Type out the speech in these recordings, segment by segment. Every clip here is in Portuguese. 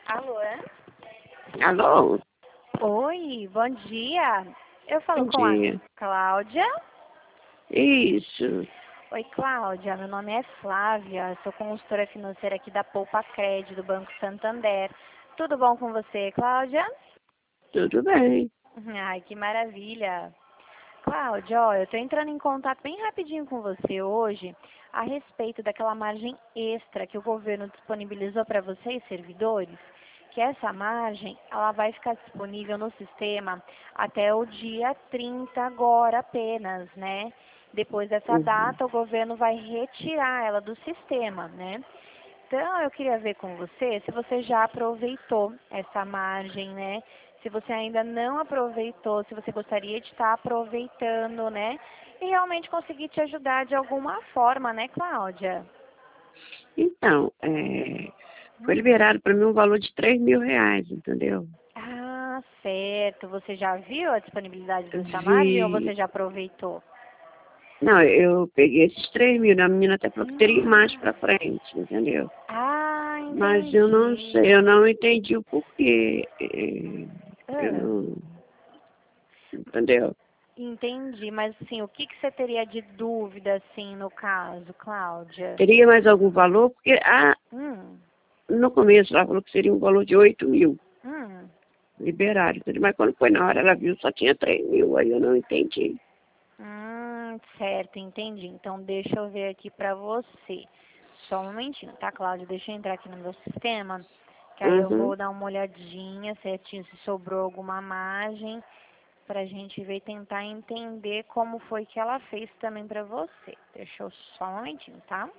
Alô? Alô? Oi, bom dia. Eu falo Bom com a dia. Cláudia. Isso. Oi, Cláudia. Meu nome é Flávia. Sou consultora financeira aqui da Poupa Cred, do Banco Santander. Tudo bom com você, Cláudia? Tudo bem. Ai, que maravilha. Cláudia, ó, eu estou entrando em contato bem rapidinho com você hoje a respeito daquela margem extra que o governo disponibilizou para vocês, servidores, que essa margem ela vai ficar disponível no sistema até o dia 30 agora apenas, né? Depois dessa Uhum. data, o governo vai retirar ela do sistema, né? Então, eu queria ver com você se você já aproveitou essa margem, né? Se você ainda não aproveitou, se você gostaria de estar aproveitando, né? E realmente conseguir te ajudar de alguma forma, né, Cláudia? Então, foi liberado para mim um valor de R$ 3.000, entendeu? Ah, certo. Você já viu a disponibilidade dessa margem ou você Vi. já aproveitou? Não, eu peguei esses 3.000, a menina até falou que teria mais Hum. para frente, entendeu? Ah, Mas eu não entendi. sei, eu não entendi o porquê. Eu Ah, não. Entendeu? entendi, mas assim, o que que você teria de dúvida, assim, no caso, Cláudia? Teria mais algum valor? Porque Hum, no começo ela falou que seria um valor de 8.000. hum. Liberaram, entendeu? Mas quando foi na hora, ela viu só tinha 3.000, aí eu não entendi. Certo, entendi. Então, deixa eu ver aqui pra você. Só um momentinho, tá, Cláudia? Deixa eu entrar aqui no meu sistema, que aí eu Uhum. vou dar uma olhadinha certinho se sobrou alguma margem, pra gente ver e tentar entender como foi que ela fez também pra você. Deixa eu só um momentinho, tá?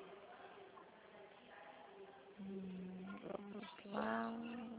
Vamos lá.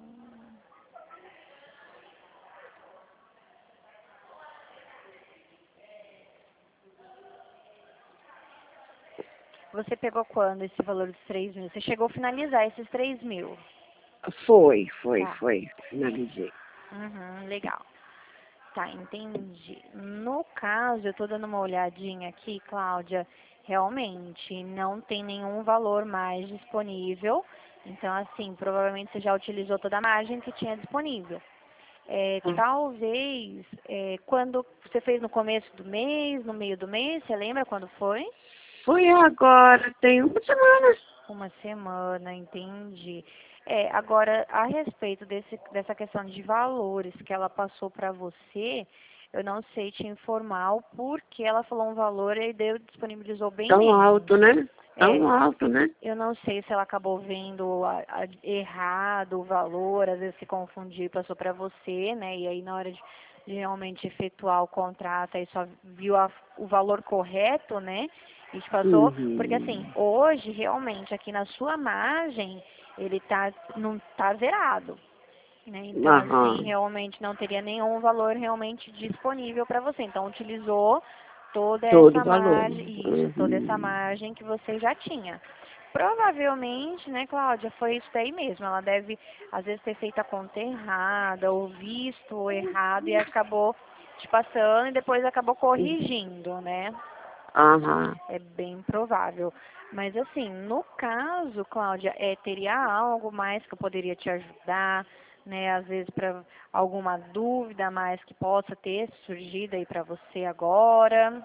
Você pegou quando esse valor dos 3.000? Você chegou a finalizar esses 3.000? Tá. Foi. Finalizei. Legal. Tá, entendi. No caso, eu tô dando uma olhadinha aqui, Cláudia, realmente não tem nenhum valor mais disponível. Então, assim, provavelmente você já utilizou toda a margem que tinha disponível. Talvez, quando você fez no começo do mês, no meio do mês, você lembra quando foi? Foi agora, tem uma semana. Uma semana, entendi. Agora, a respeito dessa questão de valores que ela passou para você, eu não sei te informar o porquê ela falou um valor e deu, disponibilizou bem Tão menos. alto, né? É, Tão alto, né? eu não sei se ela acabou vendo errado o valor, às vezes se confundiu e passou para você, né? E aí na hora de realmente efetuar o contrato, aí só viu o valor correto, né? E te passou, porque assim, Uhum. hoje realmente aqui na sua margem ele não tá zerado, né? Então assim, Aham. realmente não teria nenhum valor realmente disponível para você. Então utilizou toda Todo essa valor. margem, isso, toda essa Uhum. margem que você já tinha. Provavelmente, né, Cláudia, foi isso daí mesmo. Ela deve, às vezes, ter feito a conta errada, ou visto o errado e acabou te passando e depois acabou corrigindo, né? Aham. É bem provável. Mas assim, no caso, Cláudia, teria algo mais que eu poderia te ajudar, né? Às vezes para alguma dúvida a mais que possa ter surgido aí para você agora.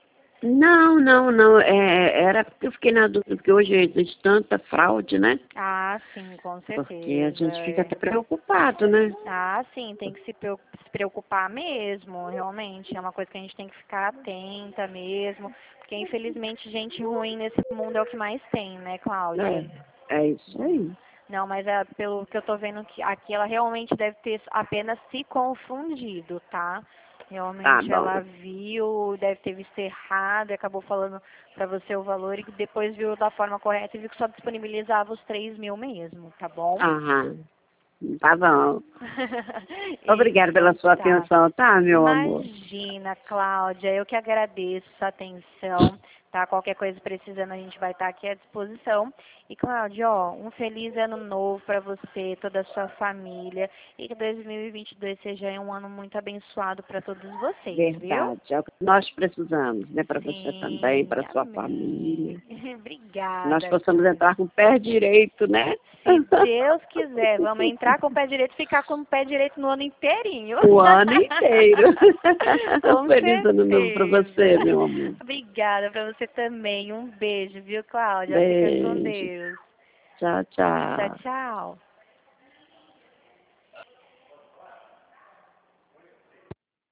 Não. Era porque eu fiquei na dúvida, porque hoje existe tanta fraude, né? Ah, sim, com Porque a certeza. gente fica até preocupado, né? Ah, sim, tem que se preocupar mesmo, realmente. É uma coisa que a gente tem que ficar atenta mesmo. Porque infelizmente gente ruim nesse mundo é o que mais tem, né, Cláudia? É isso aí. Não, mas pelo que eu tô vendo aqui, ela realmente deve ter apenas se confundido, tá? Tá Realmente bom. ela viu, deve ter visto errado e acabou falando pra você o valor e depois viu da forma correta e viu que só disponibilizava os 3.000 mesmo, tá bom? Aham. Tá bom. Obrigada pela Então sua tá. atenção, tá, meu amor? Imagina, Cláudia, eu que agradeço sua atenção, tá? Qualquer coisa precisando, a gente vai estar aqui à disposição. E, Cláudia, ó, um feliz ano novo para você, toda a sua família, e que 2022 seja um ano muito abençoado para todos vocês, viu? Verdade. É o que nós precisamos, né? Para você também, Sim, para sua amém. família. Que nós Obrigada, possamos Cláudia. entrar com o pé direito, né? Se Deus quiser, vamos entrar entrar com o pé direito e ficar com o pé direito no ano inteirinho. O ano inteiro. Com Feliz ano novo pra você, certeza. meu amor. Obrigada pra você também. Um beijo, viu, Cláudia? Fica com Beijo. Deus. Tchau, Tchau, tchau. tchau.